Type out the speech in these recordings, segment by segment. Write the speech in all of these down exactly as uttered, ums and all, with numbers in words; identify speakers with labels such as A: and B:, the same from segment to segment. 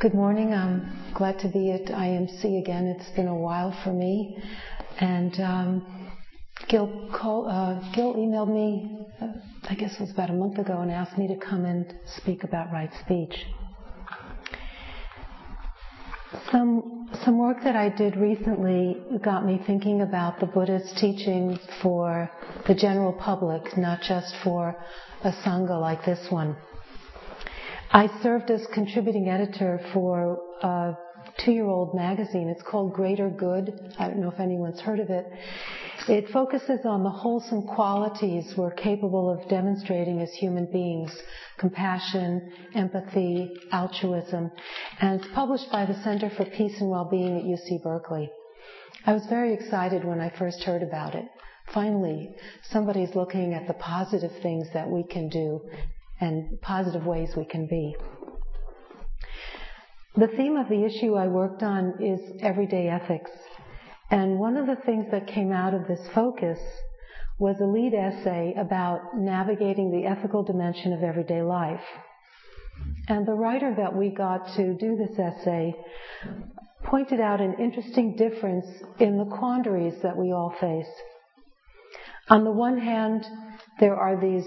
A: Good morning. I'm glad to be at I M C again. It's been a while for me. And um, Gil, call, uh, Gil emailed me, uh, I guess it was about a month ago, and asked me to come and speak about right speech. Some, some work that I did recently got me thinking about the Buddha's teaching for the general public, not just for a Sangha like this one. I served as contributing editor for a two-year-old magazine. It's called Greater Good. I don't know if anyone's heard of it. It focuses on the wholesome qualities we're capable of demonstrating as human beings: compassion, empathy, altruism. And it's published by the Center for Peace and Wellbeing at U C Berkeley. I was very excited when I first heard about it. Finally, somebody's looking at the positive things that we can do and positive ways we can be. The theme of the issue I worked on is everyday ethics. And one of the things that came out of this focus was a lead essay about navigating the ethical dimension of everyday life. And the writer that we got to do this essay pointed out an interesting difference in the quandaries that we all face. On the one hand, there are these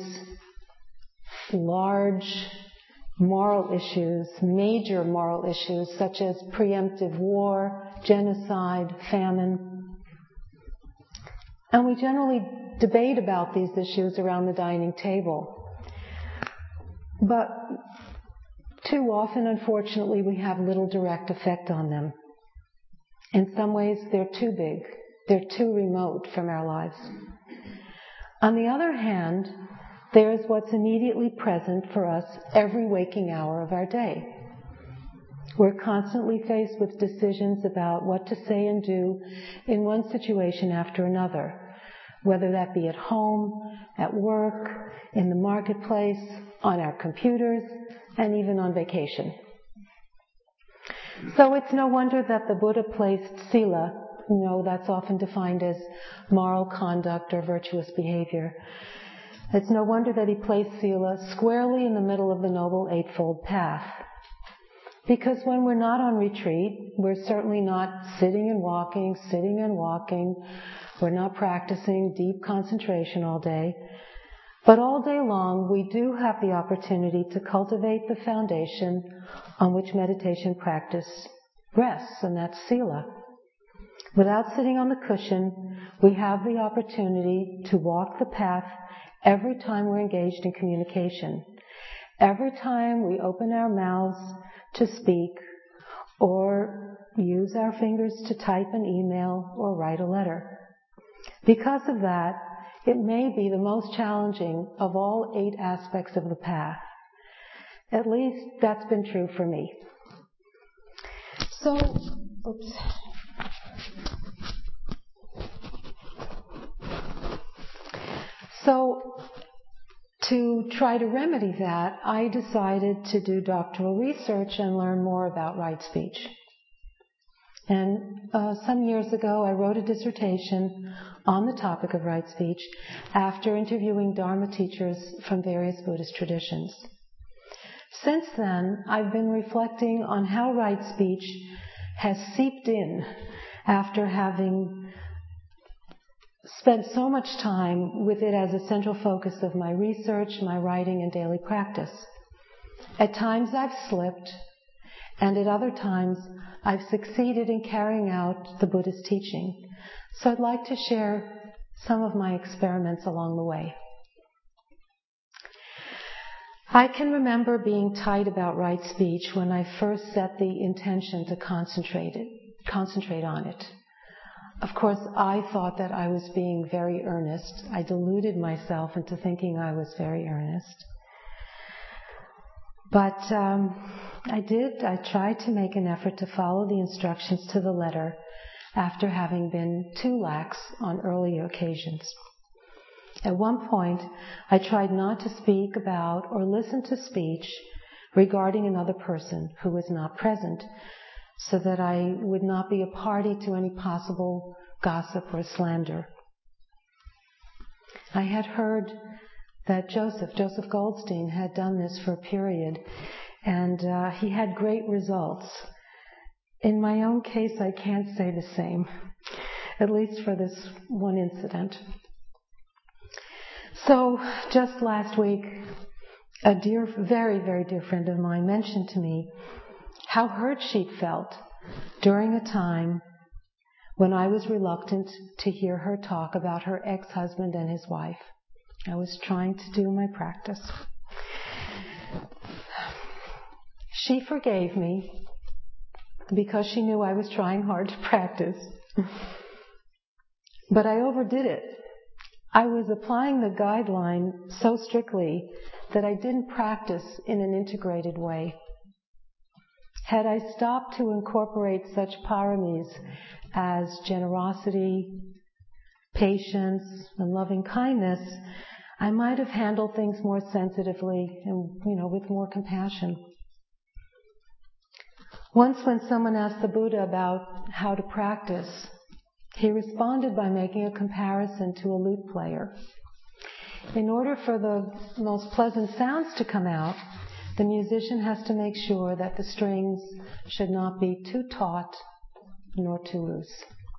A: large moral issues, major moral issues, such as preemptive war, genocide, famine. And we generally debate about these issues around the dining table. But too often, unfortunately, we have little direct effect on them. In some ways, they're too big. They're too remote from our lives. On the other hand, there is what's immediately present for us every waking hour of our day. We're constantly faced with decisions about what to say and do in one situation after another, whether that be at home, at work, in the marketplace, on our computers, and even on vacation. So it's no wonder that the Buddha placed sila, you know, that's often defined as moral conduct or virtuous behavior. It's no wonder that he placed sila squarely in the middle of the Noble Eightfold Path. Because when we're not on retreat, we're certainly not sitting and walking, sitting and walking. We're not practicing deep concentration all day. But all day long, we do have the opportunity to cultivate the foundation on which meditation practice rests, and that's sila. Without sitting on the cushion, we have the opportunity to walk the path every time we're engaged in communication, every time we open our mouths to speak or use our fingers to type an email or write a letter. Because of that, it may be the most challenging of all eight aspects of the path. At least that's been true for me. So, oops. So, to try to remedy that, I decided to do doctoral research and learn more about right speech. And uh, some years ago, I wrote a dissertation on the topic of right speech after interviewing Dharma teachers from various Buddhist traditions. Since then, I've been reflecting on how right speech has seeped in after having spent so much time with it as a central focus of my research, my writing, and daily practice. At times I've slipped, and at other times I've succeeded in carrying out the Buddhist teaching. So I'd like to share some of my experiments along the way. I can remember being tight about right speech when I first set the intention to concentrate it, concentrate on it. Of course, I thought that I was being very earnest. I deluded myself into thinking I was very earnest. But um, I did, I tried to make an effort to follow the instructions to the letter after having been too lax on earlier occasions. At one point, I tried not to speak about or listen to speech regarding another person who was not present, so that I would not be a party to any possible gossip or slander. I had heard that Joseph, Joseph Goldstein, had done this for a period, And uh, he had great results. In my own case, I can't say the same, at least for this one incident. So, just last week, a dear, very, very dear friend of mine mentioned to me how hurt she'd felt during a time when I was reluctant to hear her talk about her ex-husband and his wife. I was trying to do my practice. She forgave me because she knew I was trying hard to practice. But I overdid it. I was applying the guideline so strictly that I didn't practice in an integrated way. Had I stopped to incorporate such paramis as generosity, patience, and loving kindness, I might have handled things more sensitively and, you know, with more compassion. Once when someone asked the Buddha about how to practice, he responded by making a comparison to a lute player. In order for the most pleasant sounds to come out, the musician has to make sure that the strings should not be too taut nor too loose.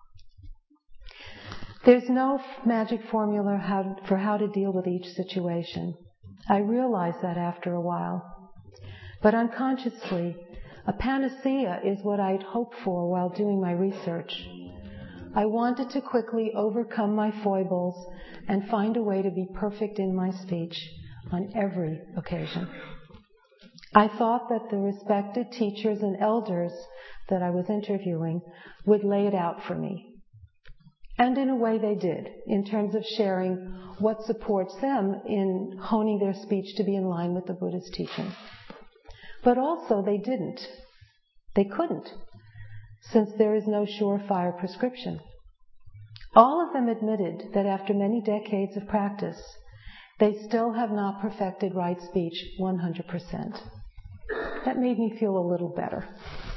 A: There's no magic formula how, for how to deal with each situation. I realized that after a while. But unconsciously, a panacea is what I'd hoped for while doing my research. I wanted to quickly overcome my foibles and find a way to be perfect in my speech on every occasion. I thought that the respected teachers and elders that I was interviewing would lay it out for me. And in a way they did, in terms of sharing what supports them in honing their speech to be in line with the Buddha's teaching. But also they didn't. They couldn't, since there is no surefire prescription. All of them admitted that after many decades of practice, they still have not perfected right speech one hundred percent. That made me feel a little better.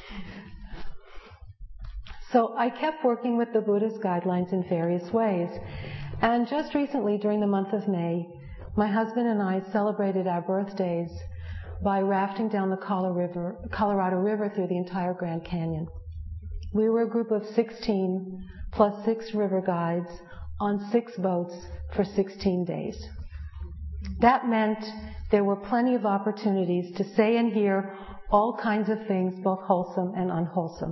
A: So I kept working with the Buddha's guidelines in various ways. And just recently, during the month of May, my husband and I celebrated our birthdays by rafting down the Colorado River through the entire Grand Canyon. We were a group of sixteen plus six river guides on six boats for sixteen days. That meant there were plenty of opportunities to say and hear all kinds of things, both wholesome and unwholesome.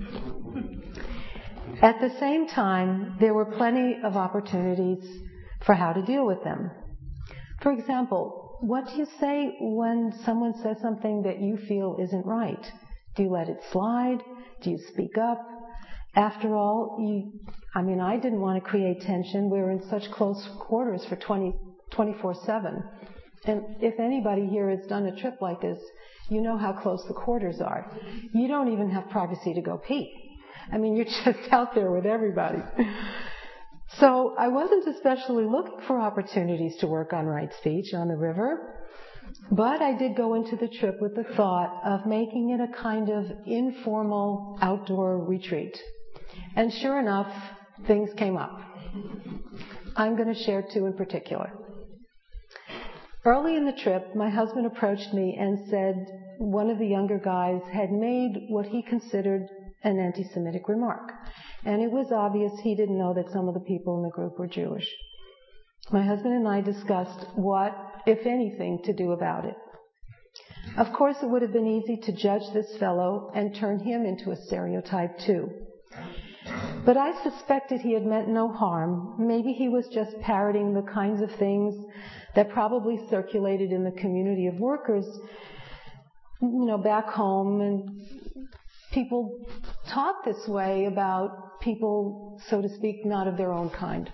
A: At the same time, there were plenty of opportunities for how to deal with them. For example, what do you say when someone says something that you feel isn't right? Do you let it slide? Do you speak up? After all, you, I mean, I didn't want to create tension. We were in such close quarters for twenty, twenty-four seven. And if anybody here has done a trip like this, you know how close the quarters are. You don't even have privacy to go pee. I mean, you're just out there with everybody. So I wasn't especially looking for opportunities to work on right speech on the river, but I did go into the trip with the thought of making it a kind of informal outdoor retreat. And sure enough, things came up. I'm going to share two in particular. Early in the trip, my husband approached me and said one of the younger guys had made what he considered an anti-Semitic remark. And it was obvious he didn't know that some of the people in the group were Jewish. My husband and I discussed what, if anything, to do about it. Of course, it would have been easy to judge this fellow and turn him into a stereotype too. But I suspected he had meant no harm. Maybe he was just parroting the kinds of things that probably circulated in the community of workers, you know, back home, and people talk this way about people, so to speak, not of their own kind.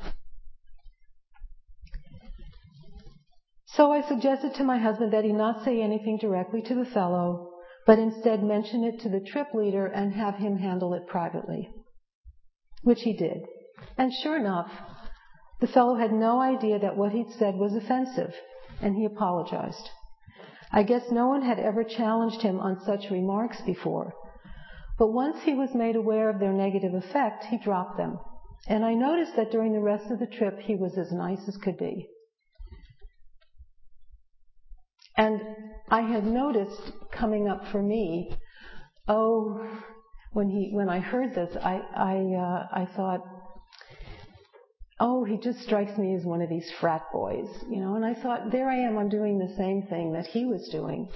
A: So I suggested to my husband that he not say anything directly to the fellow, but instead mention it to the trip leader and have him handle it privately, which he did. And sure enough, the fellow had no idea that what he'd said was offensive, and he apologized. I guess no one had ever challenged him on such remarks before. But once he was made aware of their negative effect, he dropped them. And I noticed that during the rest of the trip, he was as nice as could be. And I had noticed coming up for me, oh, when he when I heard this, I I uh, I thought, oh, he just strikes me as one of these frat boys, you know. And I thought, there I am, I'm doing the same thing that he was doing.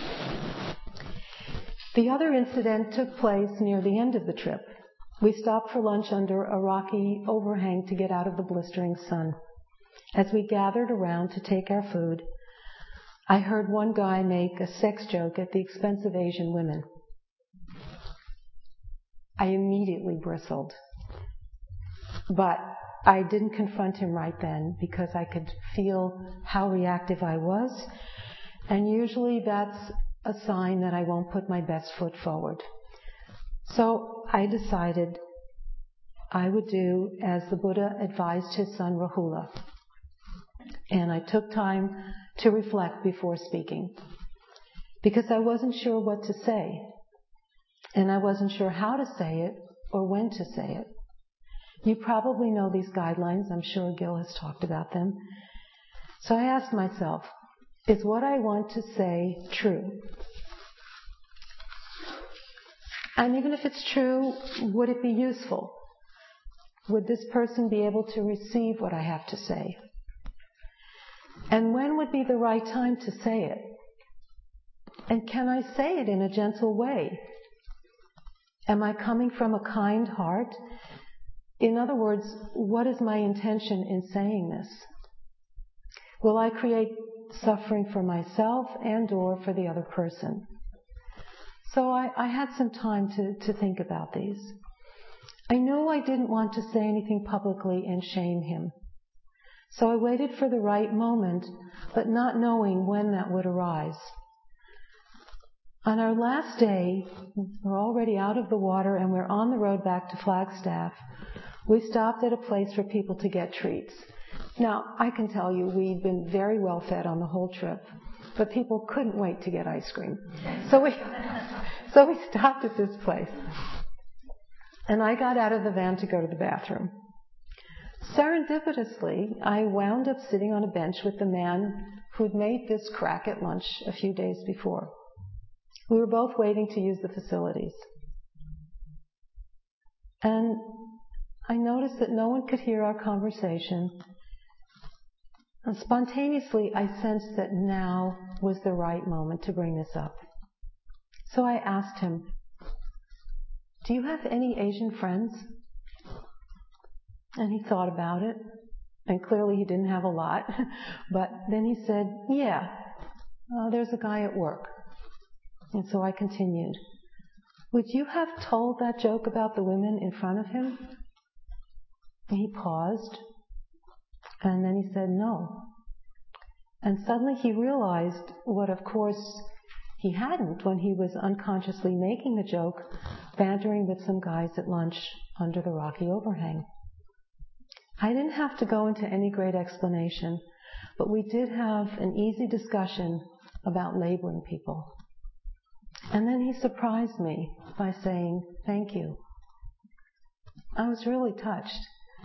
A: The other incident took place near the end of the trip. We stopped for lunch under a rocky overhang to get out of the blistering sun. As we gathered around to take our food, I heard one guy make a sex joke at the expense of Asian women. I immediately bristled. But I didn't confront him right then because I could feel how reactive I was. And usually that's a sign that I won't put my best foot forward. So I decided I would do as the Buddha advised his son Rahula. And I took time to reflect before speaking, because I wasn't sure what to say. And I wasn't sure how to say it or when to say it. You probably know these guidelines. I'm sure Gil has talked about them. So I asked myself, is what I want to say true? And even if it's true, would it be useful? Would this person be able to receive what I have to say? And when would be the right time to say it? And can I say it in a gentle way? Am I coming from a kind heart? In other words, what is my intention in saying this? Will I create suffering for myself and or for the other person? So I, I had some time to, to think about these. I knew I didn't want to say anything publicly and shame him. So I waited for the right moment, but not knowing when that would arise. On our last day, we're already out of the water and we're on the road back to Flagstaff. We stopped at a place for people to get treats. Now, I can tell you we'd been very well fed on the whole trip, but people couldn't wait to get ice cream. So we, so we stopped at this place. And I got out of the van to go to the bathroom. Serendipitously, I wound up sitting on a bench with the man who'd made this crack at lunch a few days before. We were both waiting to use the facilities. And I noticed that no one could hear our conversation. And spontaneously, I sensed that now was the right moment to bring this up. So I asked him, "Do you have any Asian friends?" And he thought about it, and clearly he didn't have a lot. But then he said, "Yeah, uh, there's a guy at work." And so I continued, "Would you have told that joke about the women in front of him?" And he paused, and then he said, "No." And suddenly he realized what, of course, he hadn't when he was unconsciously making the joke, bantering with some guys at lunch under the rocky overhang. I didn't have to go into any great explanation, but we did have an easy discussion about labeling people. And then he surprised me by saying, "Thank you." I was really touched.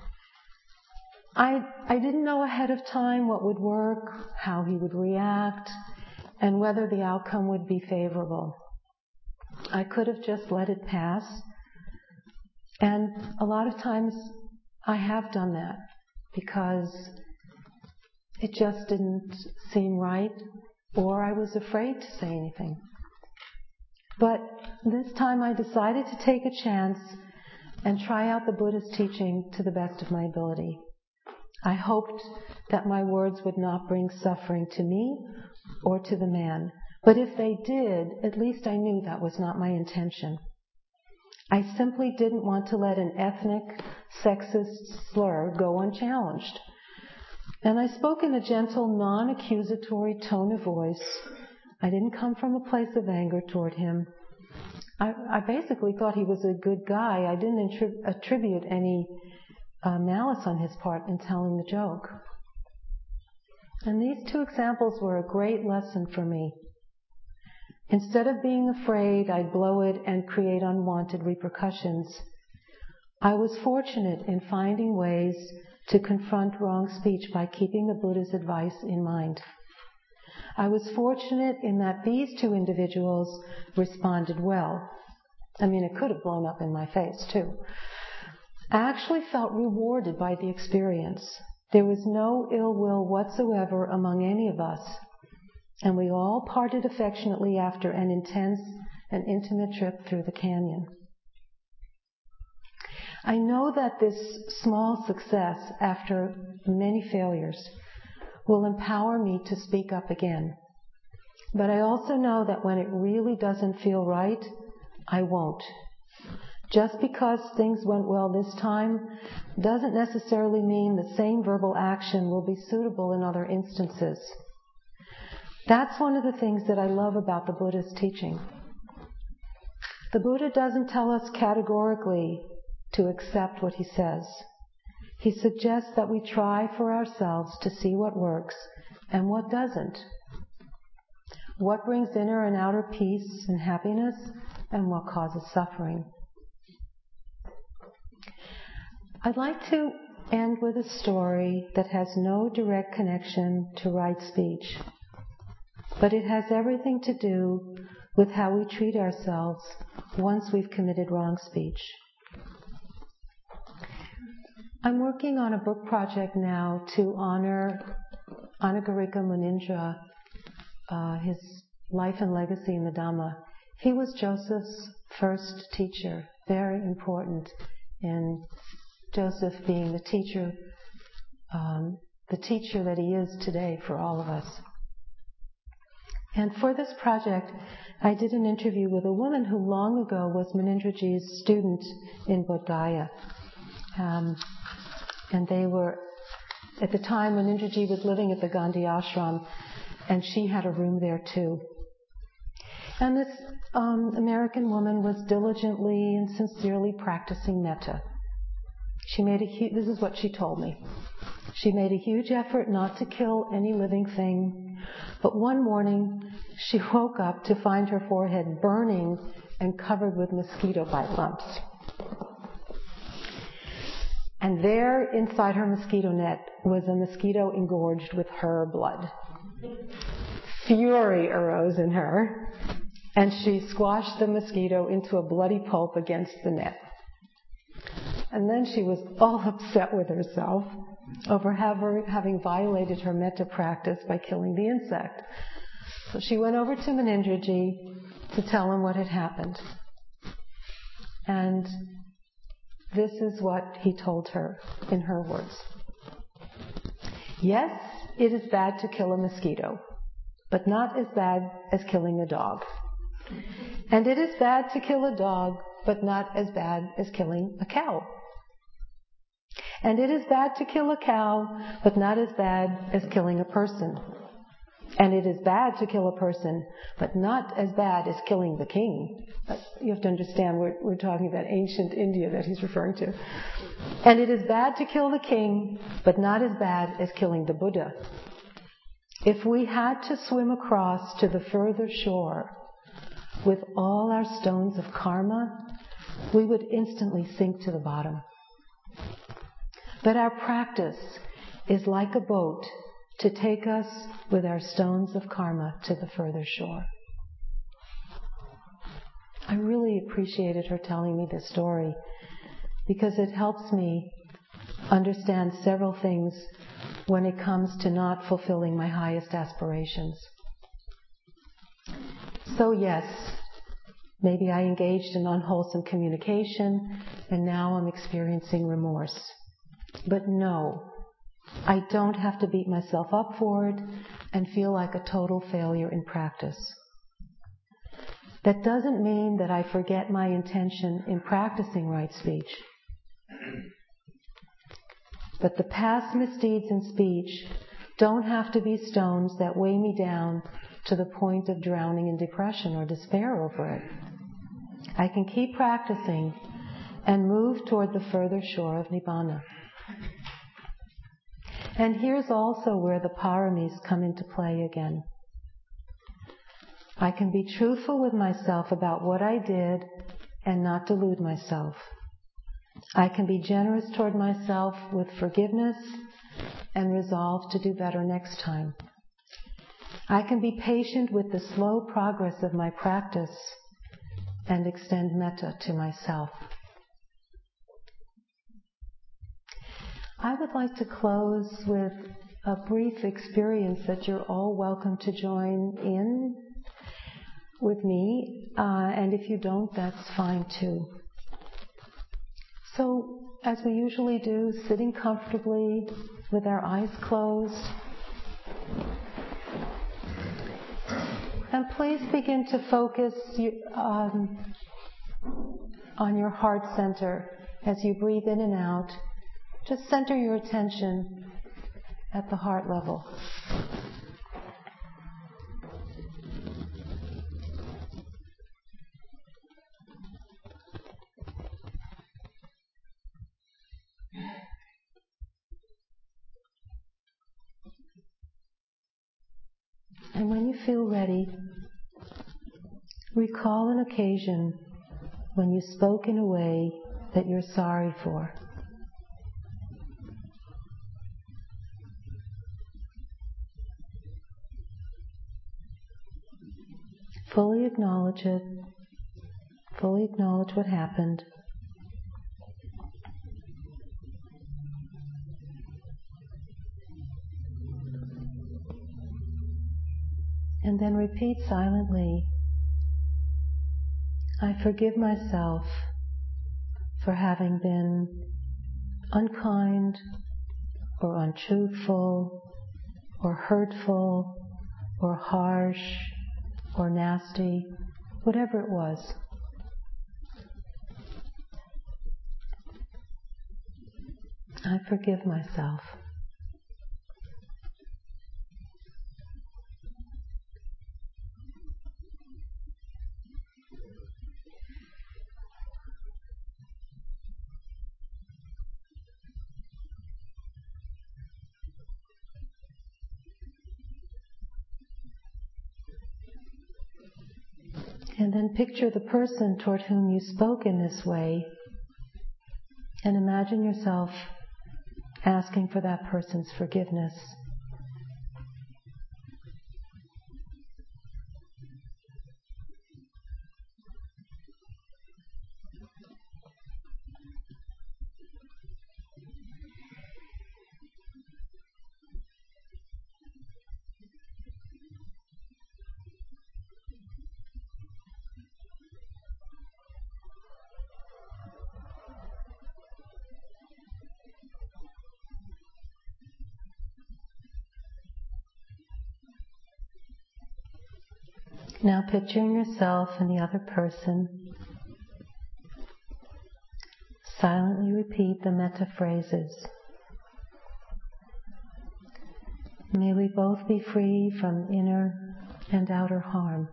A: I, I didn't know ahead of time what would work, how he would react, and whether the outcome would be favorable. I could have just let it pass. And a lot of times I have done that because it just didn't seem right, or I was afraid to say anything. But this time I decided to take a chance and try out the Buddha's teaching to the best of my ability. I hoped that my words would not bring suffering to me or to the man. But if they did, at least I knew that was not my intention. I simply didn't want to let an ethnic, sexist slur go unchallenged. And I spoke in a gentle, non-accusatory tone of voice. I didn't come from a place of anger toward him. I, I basically thought he was a good guy. I didn't attrib- attribute any uh, malice on his part in telling the joke. And these two examples were a great lesson for me. Instead of being afraid I'd blow it and create unwanted repercussions, I was fortunate in finding ways to confront wrong speech by keeping the Buddha's advice in mind. I was fortunate in that these two individuals responded well. I mean, it could have blown up in my face, too. I actually felt rewarded by the experience. There was no ill will whatsoever among any of us, and we all parted affectionately after an intense and intimate trip through the canyon. I know that this small success, after many failures, will empower me to speak up again. But I also know that when it really doesn't feel right, I won't. Just because things went well this time doesn't necessarily mean the same verbal action will be suitable in other instances. That's one of the things that I love about the Buddha's teaching. The Buddha doesn't tell us categorically to accept what he says. He suggests that we try for ourselves to see what works and what doesn't. What brings inner and outer peace and happiness, and what causes suffering. I'd like to end with a story that has no direct connection to right speech, but it has everything to do with how we treat ourselves once we've committed wrong speech. I'm working on a book project now to honor Anagarika Munindra, uh, his life and legacy in the Dhamma. He was Joseph's first teacher, very important in Joseph being the teacher, um, the teacher that he is today for all of us. And for this project, I did an interview with a woman who long ago was Munindraji's student in Bodh Gaya. Um, and they were, at the time, Munindraji was living at the Gandhi ashram, and she had a room there too. And this um, American woman was diligently and sincerely practicing metta. She made a hu- this is what she told me. She made a huge effort not to kill any living thing, but one morning she woke up to find her forehead burning and covered with mosquito bite lumps. And there, inside her mosquito net, was a mosquito engorged with her blood. Fury arose in her, and she squashed the mosquito into a bloody pulp against the net. And then she was all upset with herself over having violated her metta practice by killing the insect. So she went over to Munindraji to tell him what had happened. And this is what he told her in her words. Yes, it is bad to kill a mosquito, but not as bad as killing a dog. And it is bad to kill a dog, but not as bad as killing a cow. And it is bad to kill a cow, but not as bad as killing a person. And it is bad to kill a person, but not as bad as killing the king. You have to understand, we're, we're talking about ancient India that he's referring to. And it is bad to kill the king, but not as bad as killing the Buddha. If we had to swim across to the further shore with all our stones of karma, we would instantly sink to the bottom. But our practice is like a boat to take us with our stones of karma to the further shore. I really appreciated her telling me this story because it helps me understand several things when it comes to not fulfilling my highest aspirations. So yes, maybe I engaged in unwholesome communication and now I'm experiencing remorse. But no, I don't have to beat myself up for it and feel like a total failure in practice. That doesn't mean that I forget my intention in practicing right speech. But the past misdeeds in speech don't have to be stones that weigh me down to the point of drowning in depression or despair over it. I can keep practicing and move toward the further shore of Nibbana. And here's also where the paramis come into play again. I can be truthful with myself about what I did and not delude myself. I can be generous toward myself with forgiveness and resolve to do better next time. I can be patient with the slow progress of my practice and extend metta to myself. I would like to close with a brief experience that you're all welcome to join in with me, uh, and if you don't, that's fine too. So, as we usually do, sitting comfortably with our eyes closed, and please begin to focus um, on your heart center as you breathe in and out. Just center your attention at the heart level. And when you feel ready, recall an occasion when you spoke in a way that you're sorry for. Fully acknowledge it. Fully acknowledge what happened. And then repeat silently, I forgive myself for having been unkind or untruthful or hurtful or harsh or nasty, whatever it was. I forgive myself. And then picture the person toward whom you spoke in this way, and imagine yourself asking for that person's forgiveness. Now picturing yourself and the other person, silently repeat the metta phrases. May we both be free from inner and outer harm.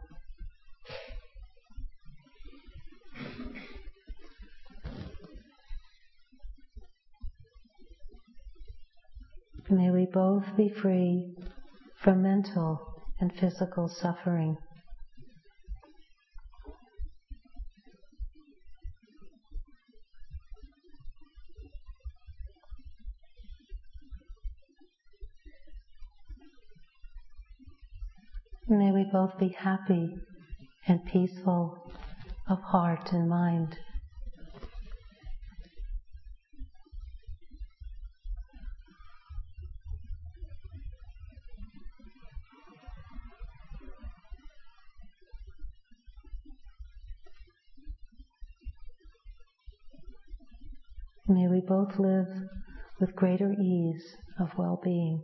A: May we both be free from mental and physical suffering. May we both be happy and peaceful of heart and mind. May we both live with greater ease of well-being.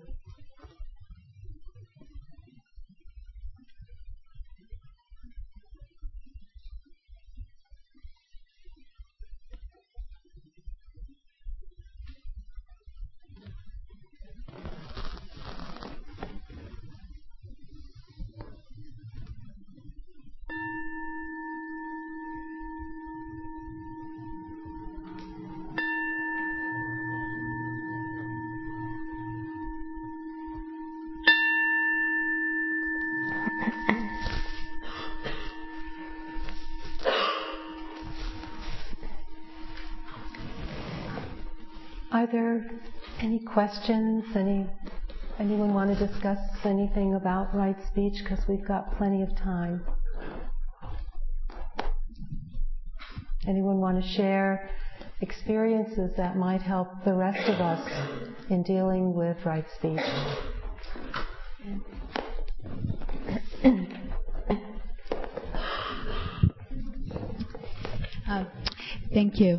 A: Are there any questions, any Anyone want to discuss anything about right speech? Because we've got plenty of time. Anyone want to share experiences that might help the rest of us in dealing with right speech?
B: Uh, thank you.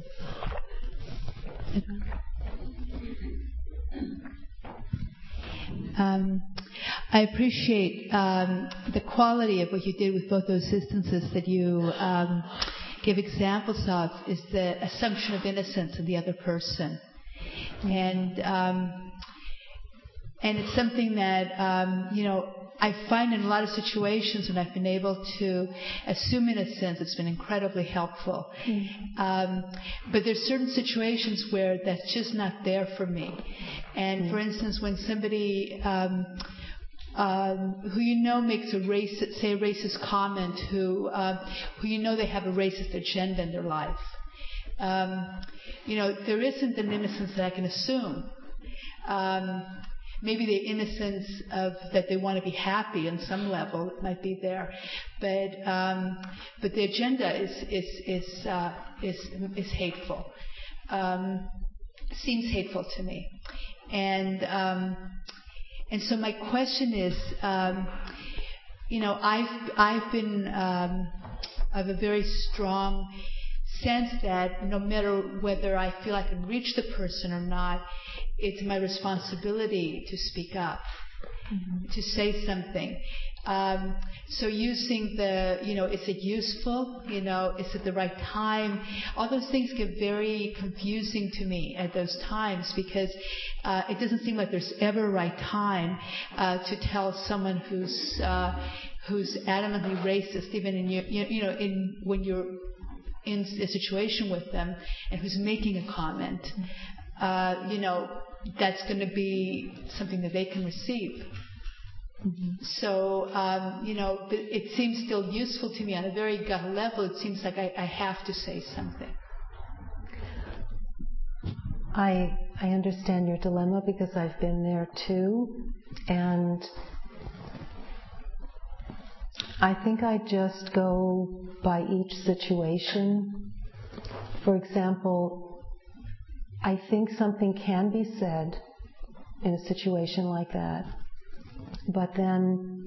B: Um, I appreciate um, the quality of what you did with both those instances that you um, give examples of is the assumption of innocence of the other person. And um, and it's something that, um, you know, I find in a lot of situations when I've been able to assume innocence, it's been incredibly helpful. Mm-hmm. Um, but there's certain situations where that's just not there for me. And mm-hmm. for instance, when somebody um, um, who you know makes a racist, say a racist comment, who uh, who you know they have a racist agenda in their life, um, you know, there isn't an innocence that I can assume. Um, Maybe the innocence of that they want to be happy on some level might be there, but um, but the agenda is is is uh, is, is hateful. Um, seems hateful to me, and um, and so my question is, um, you know, I've I've been um, I have a very strong sense that no matter whether I feel I can reach the person or not, it's my responsibility to speak up, mm-hmm. to say something. Um, so using the, you know, is it useful? You know, is it the right time? All those things get very confusing to me at those times because uh, it doesn't seem like there's ever a right time uh, to tell someone who's uh, who's adamantly racist, even in your, you know, in when you're in a situation with them and who's making a comment. Uh, you know, that's going to be something that they can receive. Mm-hmm. So, um, you know, but it seems still useful to me on a very gut level. It seems like I, I have to say something.
A: I I understand your dilemma because I've been there too, and I think I just go by each situation. For example, I think something can be said in a situation like that, but then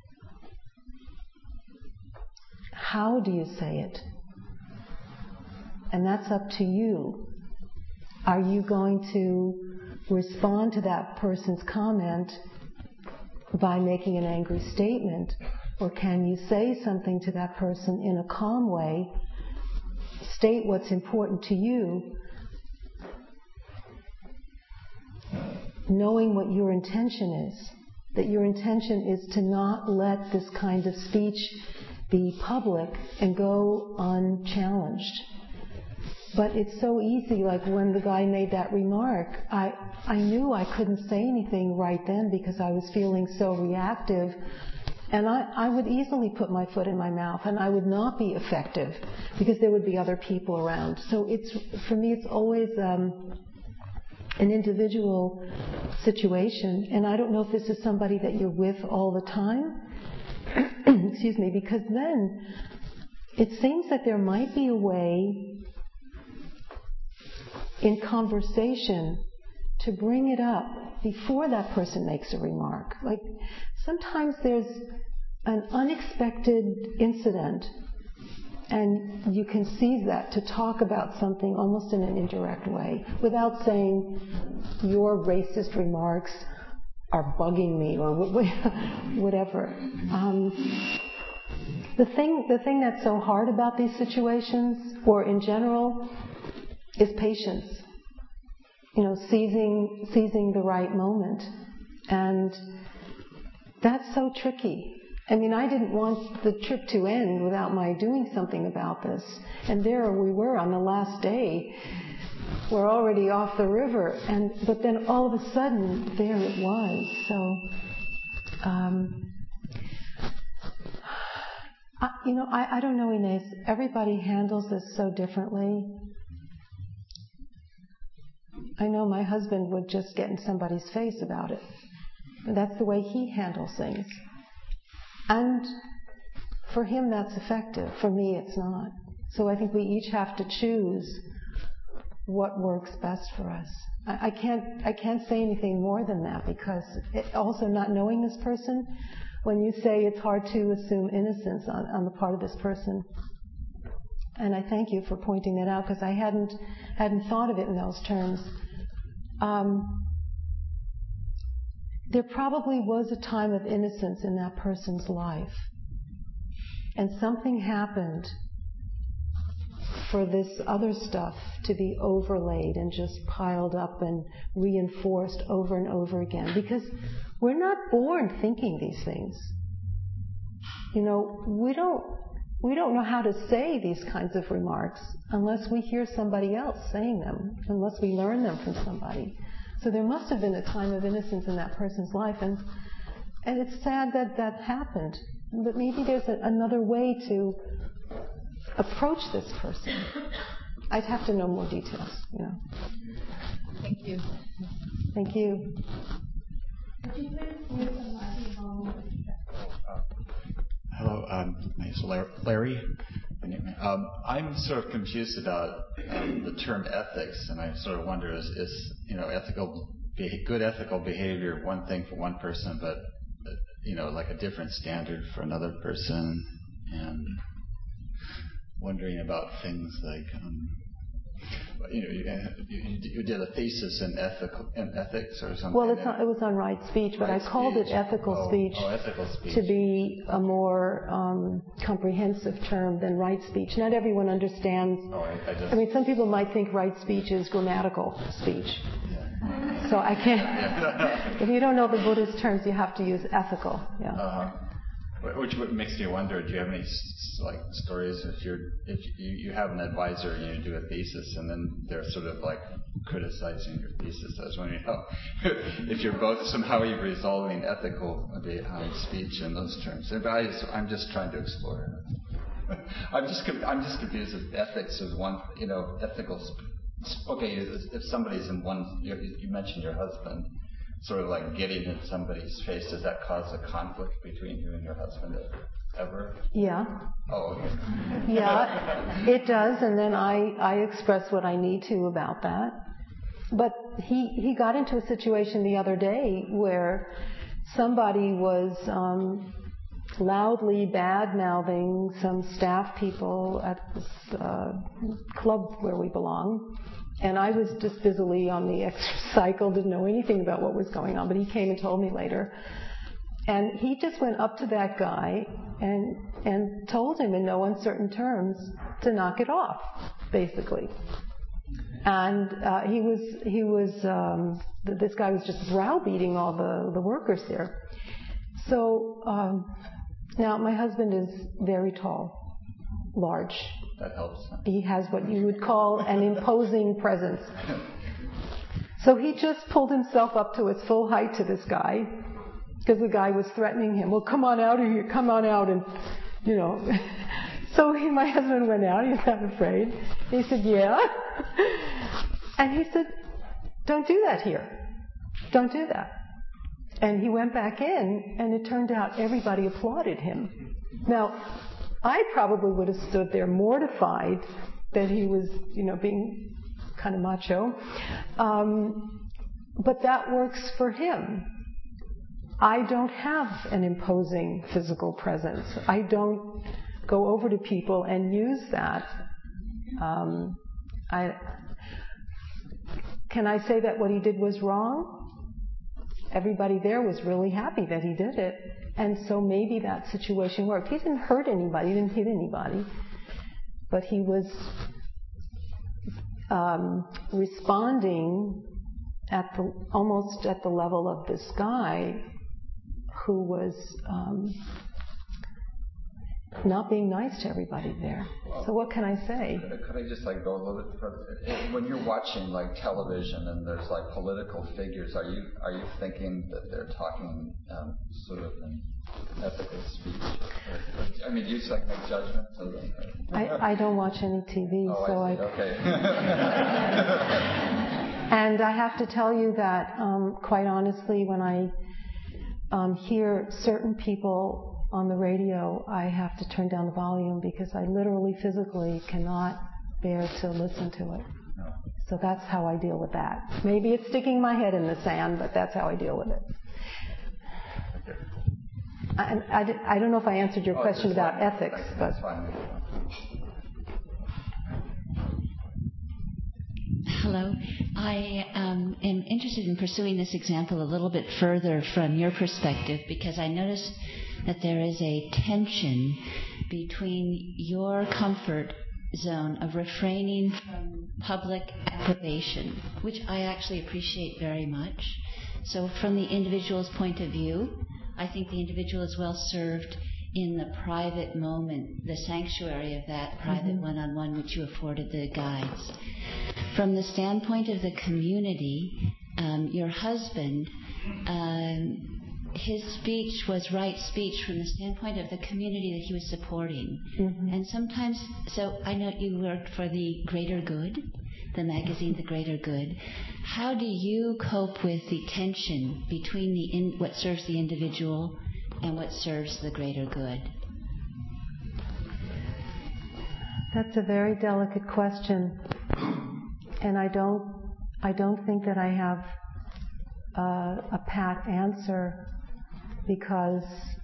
A: how do you say it? And that's up to you. Are you going to respond to that person's comment by making an angry statement? Or can you say something to that person in a calm way, state what's important to you, knowing what your intention is, that your intention is to not let this kind of speech be public and go unchallenged. But it's so easy, like when the guy made that remark, I, I knew I couldn't say anything right then because I was feeling so reactive. And I, I would easily put my foot in my mouth and I would not be effective because there would be other people around. So it's, for me, it's always um, an individual situation. And I don't know if this is somebody that you're with all the time. Excuse me, because then it seems that there might be a way in conversation to bring it up before that person makes a remark. Like, sometimes there's an unexpected incident, and you can seize that to talk about something almost in an indirect way, without saying, your racist remarks are bugging me, or whatever. Um, the thing, the thing that's so hard about these situations, or in general, is patience. You know, seizing seizing the right moment. And that's so tricky. I mean, I didn't want the trip to end without my doing something about this. And there we were on the last day. We're already off the river. And but then all of a sudden, there it was. So, um, I, you know, I, I don't know, Inez. Everybody handles this so differently. I know my husband would just get in somebody's face about it. That's the way he handles things. And for him, that's effective. For me, it's not. So I think we each have to choose what works best for us. I, I can't I can't say anything more than that, because it, also not knowing this person, when you say it's hard to assume innocence on, on the part of this person. And I thank you for pointing that out, because I hadn't hadn't thought of it in those terms. Um, there probably was a time of innocence in that person's life. And something happened for this other stuff to be overlaid and just piled up and reinforced over and over again. Because we're not born thinking these things. You know, we don't we don't know how to say these kinds of remarks unless we hear somebody else saying them, unless we learn them from somebody. So there must have been a time of innocence in that person's life, and and it's sad that that happened. But maybe there's a, another way to approach this person. I'd have to know more details, you know.
B: Thank you.
A: Thank you.
C: Hello, um, my name is Larry. Um, I'm sort of confused about um, the term ethics, and I sort of wonder: is, is you know, ethical, be- good ethical behavior one thing for one person, but uh, you know, like a different standard for another person? And wondering about things like, um, you know, you, you, you did a thesis in ethical in ethics or something.
A: Well, it's on, it was on right speech, but
C: right
A: I called
C: speech.
A: it ethical
C: oh,
A: speech,
C: oh, ethical speech
A: to be a more um, comprehensive term than right speech. Not everyone understands.
C: Oh, I, I, just,
A: I mean, some people might think right speech is grammatical speech.
C: Yeah.
A: So I can't.
C: Yeah.
A: If you don't know the Buddhist terms, you have to use ethical. Yeah.
C: Uh-huh. Which makes me wonder, do you have any like stories if you're if you, you have an advisor and you do a thesis and then they're sort of like criticizing your thesis? I was wondering how, if you're both somehow you're resolving ethical um, speech in those terms. But I just, I'm just trying to explore it. I'm just I'm just confused with ethics as one, you know, ethical. Okay, if somebody's in one, you, you mentioned your husband. Sort of like getting in somebody's face, does that cause a conflict between you and your husband ever?
A: Yeah.
C: Oh, okay.
A: Yeah, it does, and then I, I express what I need to about that. But he, he got into a situation the other day where somebody was um, loudly bad-mouthing some staff people at this uh, club where we belong. And I was just busily on the extra cycle, didn't know anything about what was going on, but he came and told me later. And he just went up to that guy and and told him in no uncertain terms to knock it off, basically. And uh, he was he was um, this guy was just browbeating all the, the workers there. So um, now my husband is very tall, large.
C: That helps.
A: He has what you would call an imposing presence. So he just pulled himself up to his full height to this guy, because the guy was threatening him. Well, come on out of here, come on out, and, you know. So he, my husband went out, he's not afraid. He said, yeah. And he said, don't do that here. Don't do that. And he went back in, and it turned out everybody applauded him. Now, I probably would have stood there mortified that he was, you know, being kind of macho. Um, but that works for him. I don't have an imposing physical presence. I don't go over to people and use that. Um, I, can I say that what he did was wrong? Everybody there was really happy that he did it. And so maybe that situation worked. He didn't hurt anybody, he didn't hit anybody. But he was um, responding at the almost at the level of this guy who was um, not being nice to everybody there. Well, so what can I say?
C: Could I just like go a little bit further? When you're watching like television and there's like political figures, are you are you thinking that they're talking um, sort of in ethical speech? Or, I mean, do you just like make judgments of them?
A: I, I don't watch any T V,
C: oh,
A: so
C: I.
A: I.
C: Okay.
A: And I have to tell you that, um, quite honestly, when I um, hear certain people on the radio, I have to turn down the volume because I literally, physically cannot bear to listen to it. So that's how I deal with that. Maybe it's sticking my head in the sand, but that's how I deal with it. I, I, I don't know if I answered your oh, question about fine. ethics, that's, but... That's fine.
D: Hello. I um, am interested in pursuing this example a little bit further from your perspective, because I noticed that there is a tension between your comfort zone of refraining from public approbation, which I actually appreciate very much. So from the individual's point of view, I think the individual is well served in the private moment, the sanctuary of that private mm-hmm. one-on-one which you afforded the guides. From the standpoint of the community, um, your husband, um, his speech was right speech from the standpoint of the community that he was supporting. Mm-hmm. And sometimes, so I know you worked for the Greater Good, the magazine The Greater Good. How do you cope with the tension between the in, what serves the individual and what serves the greater good?
A: That's a very delicate question, and I don't, I don't think that I have uh, a pat answer, because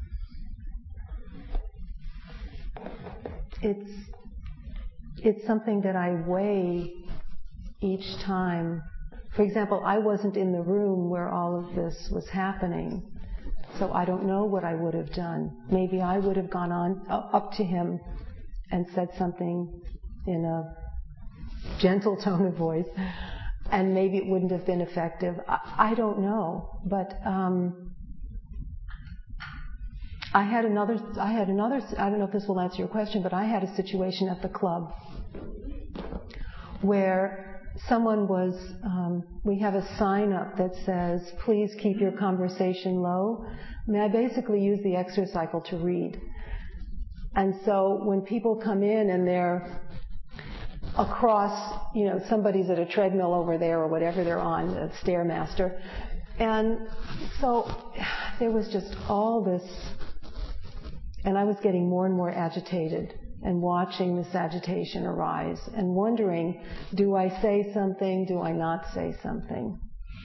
A: it's it's something that I weigh each time. For example, I wasn't in the room where all of this was happening, so I don't know what I would have done. Maybe I would have gone on uh, up to him and said something in a gentle tone of voice, and maybe it wouldn't have been effective. I, I don't know, but um, I had another. I had another. I don't know if this will answer your question, but I had a situation at the club where someone was, um, we have a sign up that says, please keep your conversation low. I mean, I basically use the exercycle to read. And so when people come in and they're across, you know, somebody's at a treadmill over there or whatever they're on, a Stairmaster. And so there was just all this, and I was getting more and more agitated, and watching this agitation arise and wondering, do I say something? Do I not say something?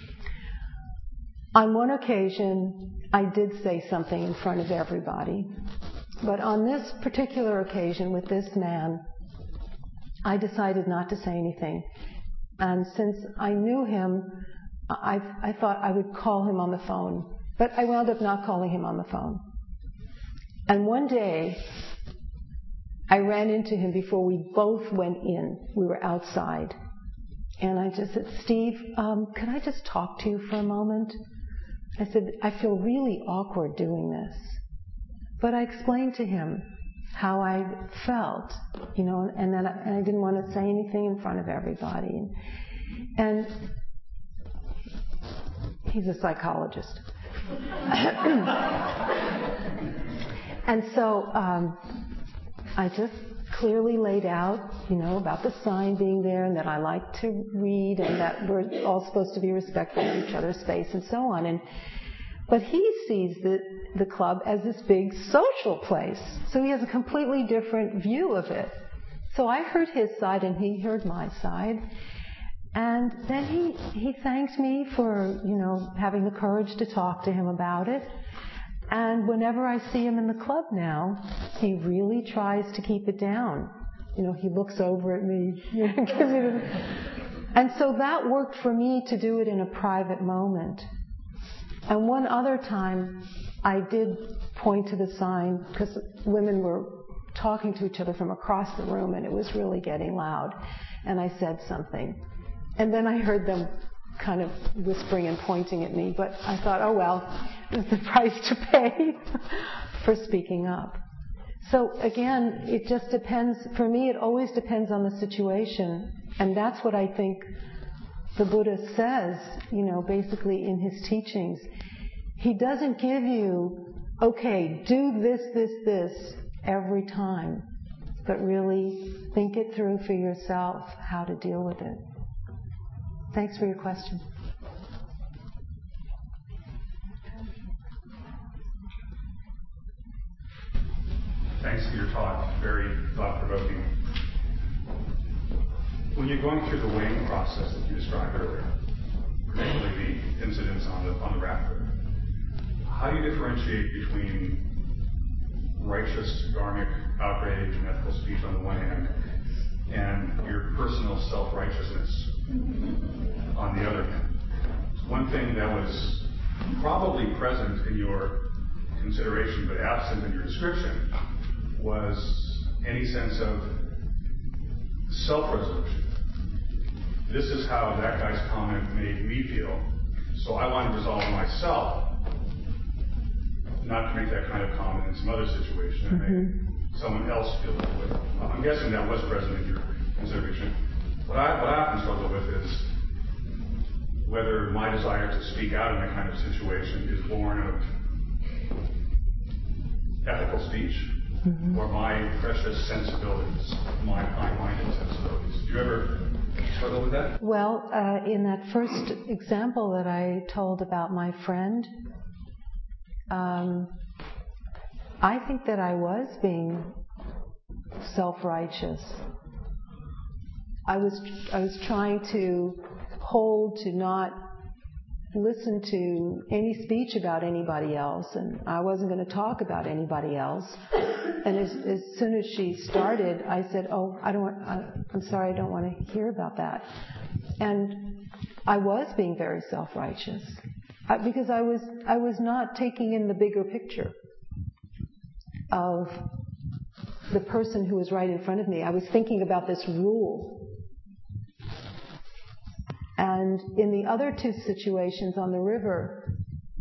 A: On one occasion, I did say something in front of everybody. But on this particular occasion with this man, I decided not to say anything. And since I knew him, I, I thought I would call him on the phone. But I wound up not calling him on the phone. And one day, I ran into him before we both went in. We were outside. And I just said, Steve, um, could I just talk to you for a moment? I said, I feel really awkward doing this. But I explained to him how I felt, you know, and that I, and I didn't want to say anything in front of everybody. And he's a psychologist. And so, um, I just clearly laid out, you know, about the sign being there and that I like to read and that we're all supposed to be respectful of each other's space and so on. And but he sees the, the club as this big social place. So he has a completely different view of it. So I heard his side and he heard my side. And then he, he thanked me for, you know, having the courage to talk to him about it. And whenever I see him in the club now, he really tries to keep it down. You know, he looks over at me. You know, gives me the... And so that worked for me to do it in a private moment. And one other time, I did point to the sign because women were talking to each other from across the room, and it was really getting loud. And I said something. And then I heard them kind of whispering and pointing at me, but I thought, oh well, this is the price to pay for speaking up. So again, it just depends. For me, it always depends on the situation, and that's what I think the Buddha says, you know, basically in his teachings. He doesn't give you, okay, do this, this, this every time, but really think it through for yourself, how to deal with it. Thanks for your question.
E: Thanks for your talk. Very thought-provoking. When you're going through the weighing process that you described earlier, particularly the incidents on the on the raft, how do you differentiate between righteous, dharmic outrage and ethical speech on the one hand, and your personal self-righteousness on the other hand? One thing that was probably present in your consideration but absent in your description was any sense of self-resolution. This is how that guy's comment made me feel, so I want to resolve myself not to make that kind of comment in some other situation and mm-hmm. make someone else feel that way. I'm guessing that was present in your consideration. What I, what I often struggle with is whether my desire to speak out in that kind of situation is born of ethical speech mm-hmm. or my precious sensibilities, my high-minded sensibilities. Do you ever struggle with that?
A: Well, uh, in that first example that I told about my friend, um, I think that I was being self-righteous. I was I was trying to hold to not listen to any speech about anybody else, and I wasn't going to talk about anybody else. And as, as soon as she started, I said, "Oh, I don't. Want, I, I'm sorry, I don't want to hear about that." And I was being very self-righteous I, because I was I was not taking in the bigger picture of the person who was right in front of me. I was thinking about this rule. And in the other two situations on the river,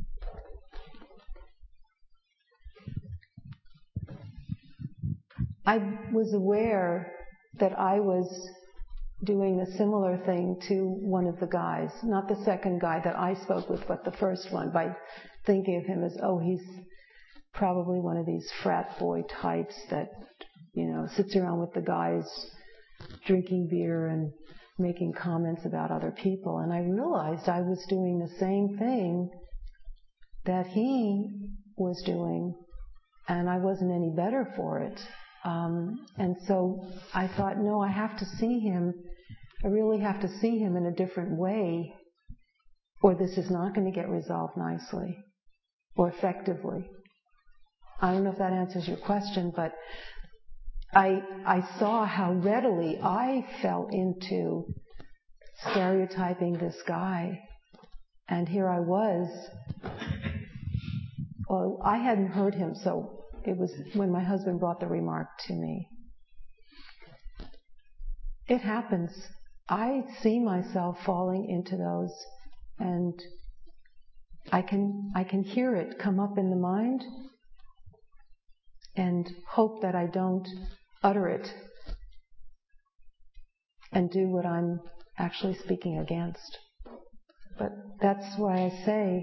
A: I was aware that I was doing a similar thing to one of the guys, not the second guy that I spoke with, but the first one, by thinking of him as, oh, he's probably one of these frat boy types that, you know, sits around with the guys drinking beer and making comments about other people. And I realized I was doing the same thing that he was doing, and I wasn't any better for it. Um, and so I thought, no, I have to see him. I really have to see him in a different way, or this is not going to get resolved nicely or effectively. I don't know if that answers your question, but I I saw how readily I fell into stereotyping this guy. And here I was. Well, I hadn't heard him, so it was when my husband brought the remark to me. It happens. I see myself falling into those, and I can I can hear it come up in the mind and hope that I don't utter it and do what I'm actually speaking against. But that's why I say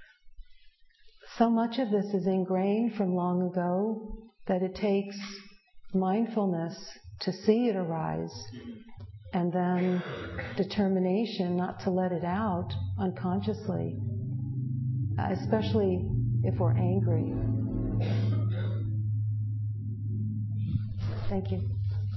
A: so much of this is ingrained from long ago that it takes mindfulness to see it arise, and then determination not to let it out unconsciously, especially if we're angry. Thank you.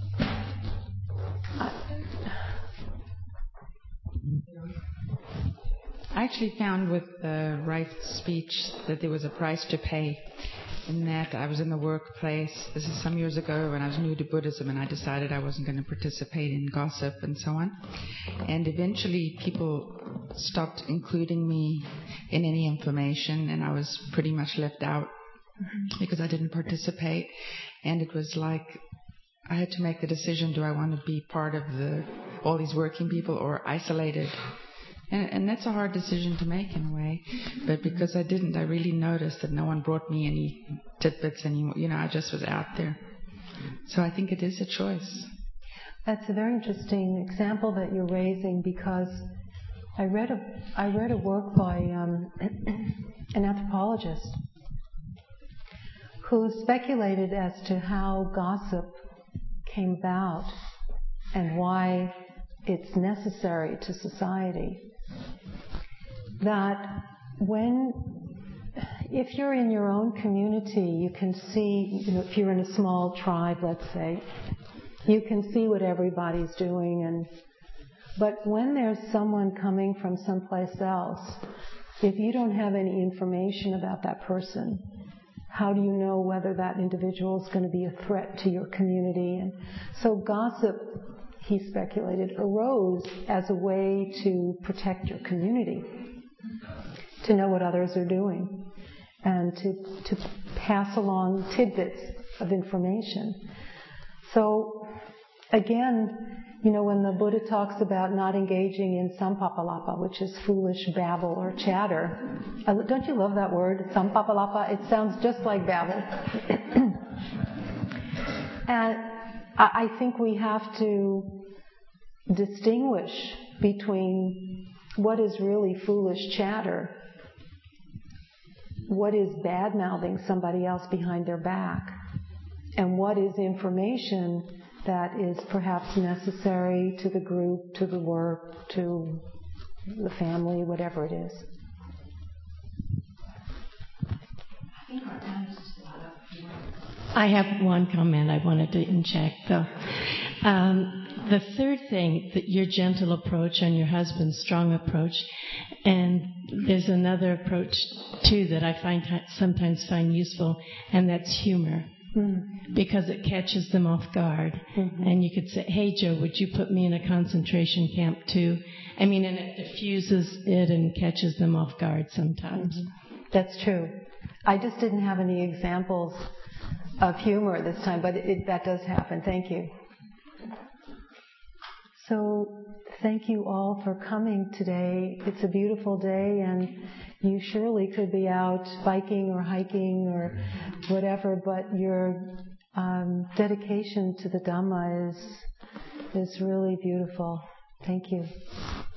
F: I actually found with the right speech that there was a price to pay, in that I was in the workplace. This is some years ago when I was new to Buddhism, and I decided I wasn't going to participate in gossip and so on. And eventually people stopped including me in any information, and I was pretty much left out because I didn't participate. And it was like I had to make the decision, do I want to be part of the all these working people or isolated? And, and that's a hard decision to make in a way. But because I didn't, I really noticed that no one brought me any tidbits anymore. You know, I just was out there. So I think it is a choice.
A: That's a very interesting example that you're raising, because I read a I read a work by um, an anthropologist who speculated as to how gossip came about and why it's necessary to society. That when if you're in your own community, you can see, you know, if you're in a small tribe, let's say, you can see what everybody's doing. And but when there's someone coming from someplace else, if you don't have any information about that person, how do you know whether that individual is going to be a threat to your community? And so gossip, he speculated, arose as a way to protect your community, to know what others are doing, and to to pass along tidbits of information. So, again, you know, when the Buddha talks about not engaging in sampapalapa, which is foolish babble or chatter, don't you love that word, sampapalapa? It sounds just like babble. And I think we have to distinguish between what is really foolish chatter, what is bad-mouthing somebody else behind their back, and what is information that is perhaps necessary to the group, to the work, to the family, whatever it is.
G: I have one comment I wanted to inject, though. Um, the third thing, that your gentle approach and your husband's strong approach, and there's another approach, too, that I find sometimes find useful, and that's humor. Mm-hmm. Because it catches them off guard. Mm-hmm. And you could say, hey, Joe, would you put me in a concentration camp too? I mean, and it diffuses it and catches them off guard sometimes.
A: Mm-hmm. That's true. I just didn't have any examples of humor this time, but it, that does happen. Thank you. So thank you all for coming today. It's a beautiful day, and you surely could be out biking or hiking or whatever, but your um, dedication to the Dhamma is is really beautiful. Thank you.